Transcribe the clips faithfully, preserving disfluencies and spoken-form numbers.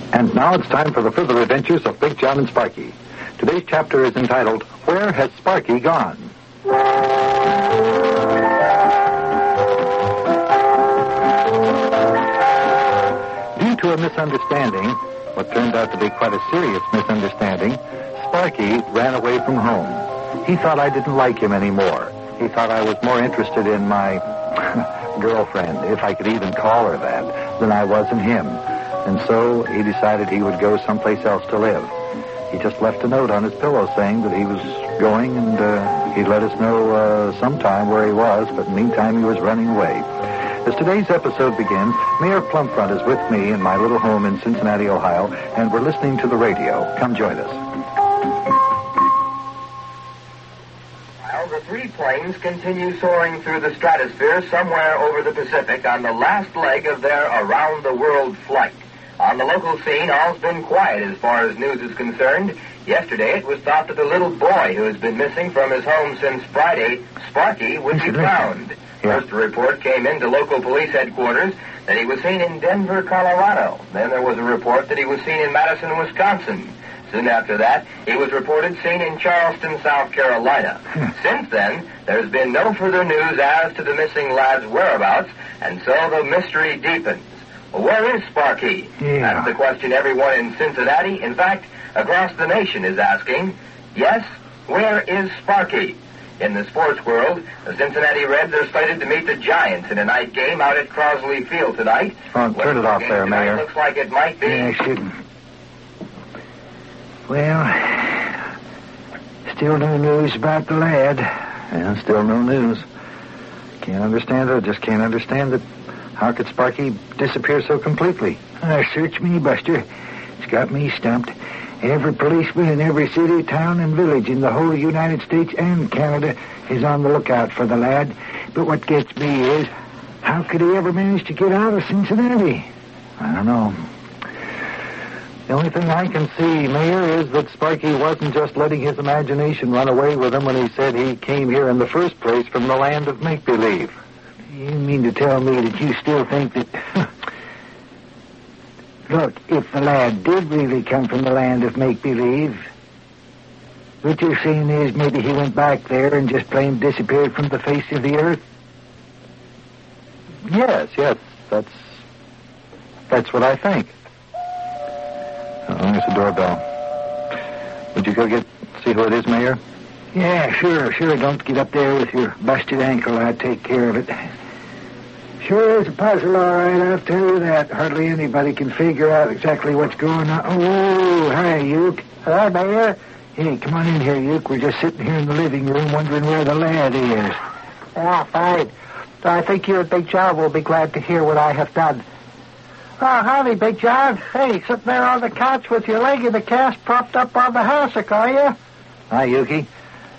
And now it's time for the further adventures of Big John and Sparky. Today's chapter is entitled, Where Has Sparky Gone? Due to a misunderstanding, what turned out to be quite a serious misunderstanding, Sparky ran away from home. He thought I didn't like him anymore. He thought I was more interested in my girlfriend, if I could even call her that, than I was in him. And so he decided he would go someplace else to live. He just left a note on his pillow saying that he was going, and uh, he'd let us know uh, sometime where he was, but in the meantime he was running away. As today's episode begins, Mayor Plumfront is with me in my little home in Cincinnati, Ohio, and we're listening to the radio. Come join us. While the three planes continue soaring through the stratosphere somewhere over the Pacific on the last leg of their around-the-world flight. On the local scene, all's been quiet as far as news is concerned. Yesterday, it was thought that the little boy who has been missing from his home since Friday, Sparky, would be found. Yeah. First, a report came into local police headquarters that he was seen in Denver, Colorado. Then there was a report that he was seen in Madison, Wisconsin. Soon after that, he was reported seen in Charleston, South Carolina. Since then, there's been no further news as to the missing lad's whereabouts, and so the mystery deepens. Well, where is Sparky? Yeah. That's the question everyone in Cincinnati, in fact, across the nation, is asking. Yes, where is Sparky? In the sports world, the Cincinnati Reds are slated to meet the Giants in a night game out at Crosley Field tonight. Oh, turn it off there, Mayor. Looks like it might be. Yeah, I shouldn't. Well, still no news about the lad. Yeah, still no news. Can't understand it. Just can't understand it. How could Sparky disappear so completely? Uh, search me, Buster. It's got me stumped. Every policeman in every city, town, and village in the whole United States and Canada is on the lookout for the lad. But what gets me is, how could he ever manage to get out of Cincinnati? I don't know. The only thing I can see, Mayor, is that Sparky wasn't just letting his imagination run away with him when he said he came here in the first place from the land of make-believe. You mean to tell me that you still think that... Look, if the lad did really come from the land of make-believe, what you're saying is maybe he went back there and just plain disappeared from the face of the earth? Yes, yes, that's... That's what I think. Oh, there's the doorbell. Would you go get... see who it is, Mayor? Yeah, sure, sure. Don't get up there with your busted ankle. I'll take care of it. Sure is a puzzle, all right, I'll tell you that. Hardly anybody can figure out exactly what's going on. Oh, hi, Uke. Hello, Mayor. Hey, come on in here, Uke. We're just sitting here in the living room wondering where the lad is. Ah, fine. I think you and Big John will be glad to hear what I have done. Oh, howdy, Big John. Hey, sitting there on the couch with your leg in the cast propped up on the hassock, are you? Hi, Yuki.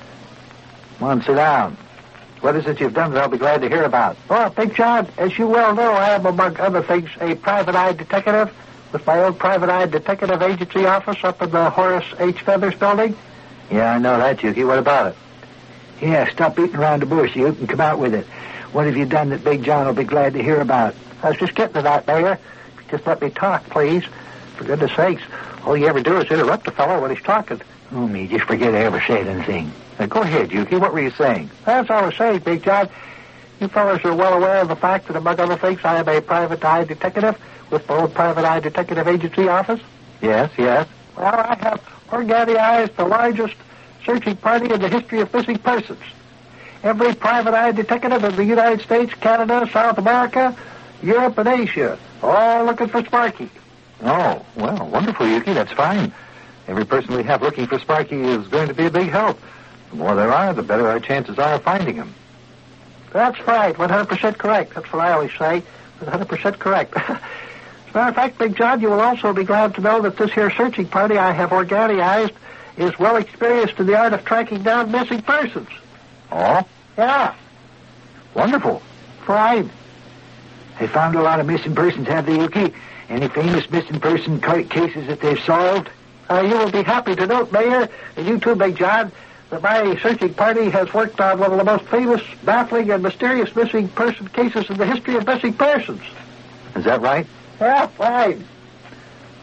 Come on, sit down. What is it you've done that I'll be glad to hear about? Oh, Big John, as you well know, I am, among other things, a private eye detective with my own private eye detective agency office up in the Horace H. Feathers building. Yeah, I know that, Yuki. What about it? Yeah, stop beating around the bush, Uke, and come out with it. What have you done that Big John will be glad to hear about? I was just getting to that, Mayor. Just let me talk, please. For goodness sakes, all you ever do is interrupt the fellow when he's talking. Oh, me, just forget I ever said anything. Now, go ahead, Yuki. What were you saying? That's all I was saying, Big John. You fellas are well aware of the fact that, among other things, I am a private eye detective with my own private eye detective agency office. Yes, yes. Well, I have organized the largest searching party in the history of missing persons. Every private eye detective in the United States, Canada, South America, Europe, and Asia, all looking for Sparky. Oh, well, wonderful, Yuki. That's fine. Every person we have looking for Sparky is going to be a big help. The more there are, the better our chances are of finding him. That's right. one hundred percent correct. That's what I always say. one hundred percent correct. As a matter of fact, Big John, you will also be glad to know that this here searching party I have organized is well experienced in the art of tracking down missing persons. Oh? Yeah. Wonderful. Fine. They found a lot of missing persons, have they, Yuki? Any famous missing person ca- cases that they've solved? Uh, you will be happy to note, Mayor, and you too, Big John, that my searching party has worked on one of the most famous, baffling, and mysterious missing person cases in the history of missing persons. Is that right? Yeah, fine.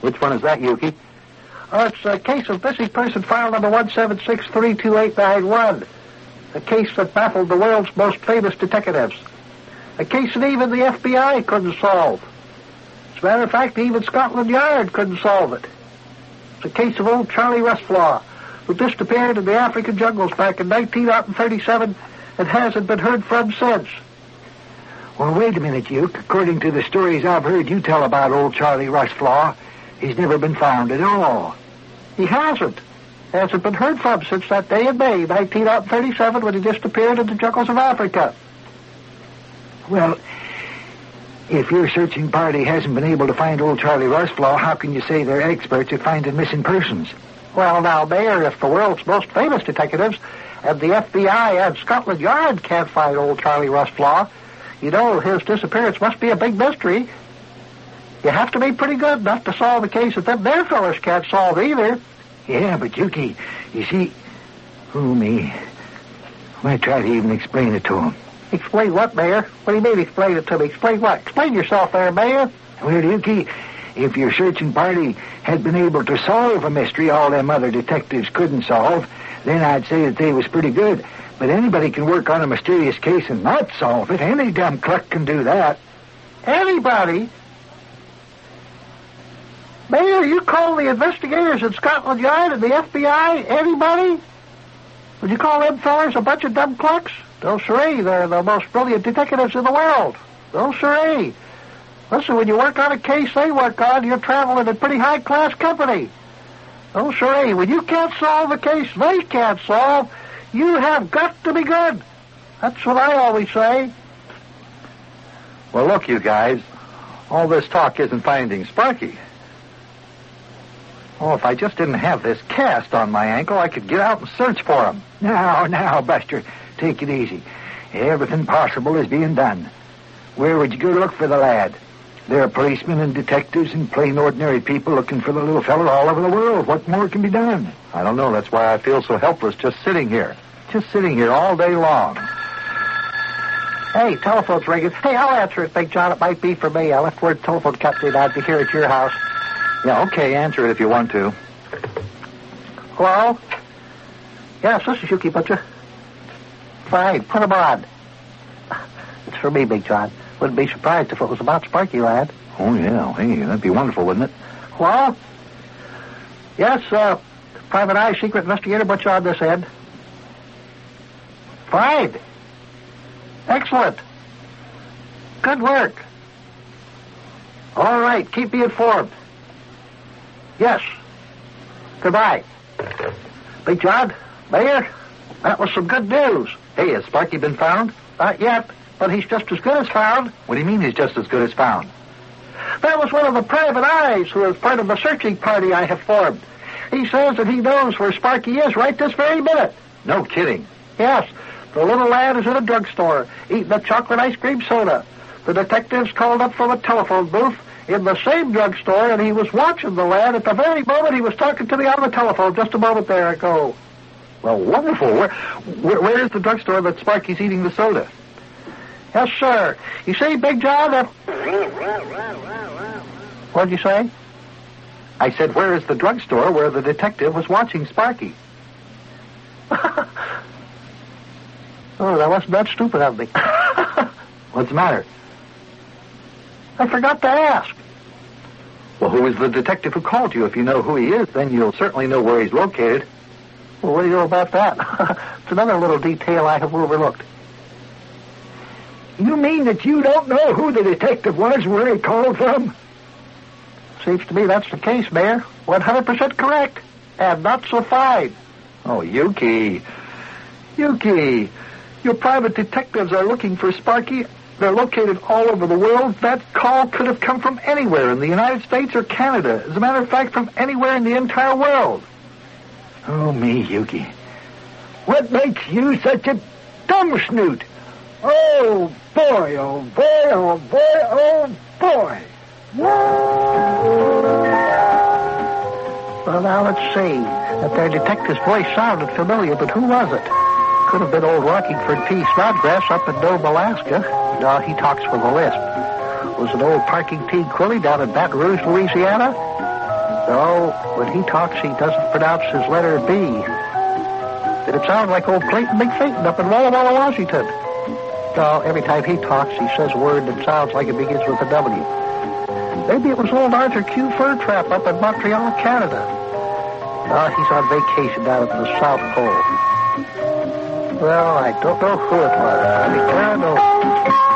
Which one is that, Yuki? Oh, it's a case of missing person file number one seven six three two eight nine one. A case that baffled the world's most famous detectives. A case that even the F B I couldn't solve. As a matter of fact, even Scotland Yard couldn't solve it. It's a case of old Charlie Rustflaw, who disappeared in the African jungles back in nineteen thirty-seven and hasn't been heard from since. Well, wait a minute, Duke. According to the stories I've heard you tell about old Charlie Rustflaw, he's never been found at all. He hasn't. Hasn't been heard from since that day in May nineteen thirty-seven when he disappeared in the jungles of Africa. Well, if your searching party hasn't been able to find old Charlie Rustflaw, how can you say they're experts at finding missing persons? Well, now, Mayor, if the world's most famous detectives and the F B I and Scotland Yard can't find old Charlie Rustflaw, you know his disappearance must be a big mystery. You have to be pretty good enough to solve the case that them there fellas can't solve either. Yeah, but Yuki, you see... Oh, me. I might try to even explain it to him. Explain what, Mayor? What do you mean explain it to me? Explain what? Explain yourself there, Mayor. Well, Yuki, if your searching party had been able to solve a mystery all them other detectives couldn't solve, then I'd say that they was pretty good. But anybody can work on a mysterious case and not solve it. Any dumb cluck can do that. Anybody? Mayor, you call the investigators at Scotland Yard and the F B I anybody? Would you call them fellers a bunch of dumb clucks? No, siree, they're the most brilliant detectives in the world. No, siree. Listen, when you work on a case they work on, you're traveling in pretty high-class company. No, siree, when you can't solve a case they can't solve, you have got to be good. That's what I always say. Well, look, you guys. All this talk isn't finding Sparky. Oh, if I just didn't have this cast on my ankle, I could get out and search for him. Now, now, Buster, take it easy. Everything possible is being done. Where would you go to look for the lad? There are policemen and detectives and plain ordinary people looking for the little fella all over the world. What more can be done? I don't know. That's why I feel so helpless just sitting here. Just sitting here all day long. Hey, telephone's ringing. Hey, I'll answer it, Big John. It might be for me. I left word telephone company and I'd be here at your house. Yeah, okay, answer it if you want to. Hello? Yes, this is Yuki Butcher. Fine, put him on. It's for me, Big John. Wouldn't be surprised if it was about Sparky, lad. Oh, yeah. Hey, that'd be wonderful, wouldn't it? Hello? Yes, uh, Private Eye, Secret Investigator Butcher on this end. Fine. Excellent. Good work. All right, keep me informed. Yes. Goodbye. Big John, Mayor, that was some good news. Hey, has Sparky been found? Not yet, but he's just as good as found. What do you mean he's just as good as found? That was one of the private eyes who is part of the searching party I have formed. He says that he knows where Sparky is right this very minute. No kidding. Yes. The little lad is in a drugstore, eating a chocolate ice cream soda. The detectives called up from a telephone booth in the same drugstore, and he was watching the lad at the very moment he was talking to me on the telephone just a moment there ago. Well, wonderful. Where, where, where is the drugstore that Sparky's eating the soda? Yes, sir. You see, Big John, that... What'd you say? I said, where is the drugstore where the detective was watching Sparky? Oh, that wasn't that stupid of me. What's the matter? I forgot to ask. Well, who is the detective who called you? If you know who he is, then you'll certainly know where he's located. Well, what do you know about that? It's another little detail I have overlooked. You mean that you don't know who the detective was, where he called from? Seems to me that's the case, Mayor. one hundred percent correct. And not so fine. Oh, Yuki. Yuki. Your private detectives are looking for Sparky. They're located all over the world. That call could have come from anywhere in the United States or Canada. As a matter of fact, from anywhere in the entire world. Oh, me, Yuki. What makes you such a dumb snoot? Oh, boy, oh, boy, oh, boy, oh, boy. Well, now, let's see. That there detective's voice sounded familiar, but who was it? Could have been old Rockingford P. Snodgrass up in Nome, Alaska. No, he talks with a lisp. Was it old Parking T. Quilly down in Baton Rouge, Louisiana? No, when he talks, he doesn't pronounce his letter B. Did it sound like old Clayton McFayton up in Walla Walla, Washington? No, every time he talks, he says a word that sounds like it begins with a W. Maybe it was old Arthur Q. Fur Trap up in Montreal, Canada. Oh, he's on vacation down at the South Pole. Well, I don't know who it was. I declare no.